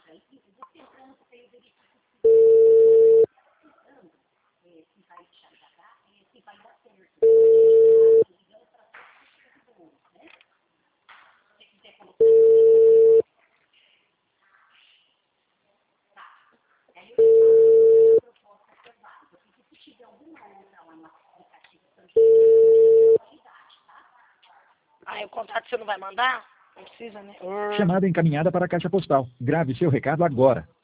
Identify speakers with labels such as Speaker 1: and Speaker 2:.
Speaker 1: Aí o contato você não vai mandar? Não precisa, né?
Speaker 2: Chamada encaminhada para a caixa postal. Grave seu recado agora.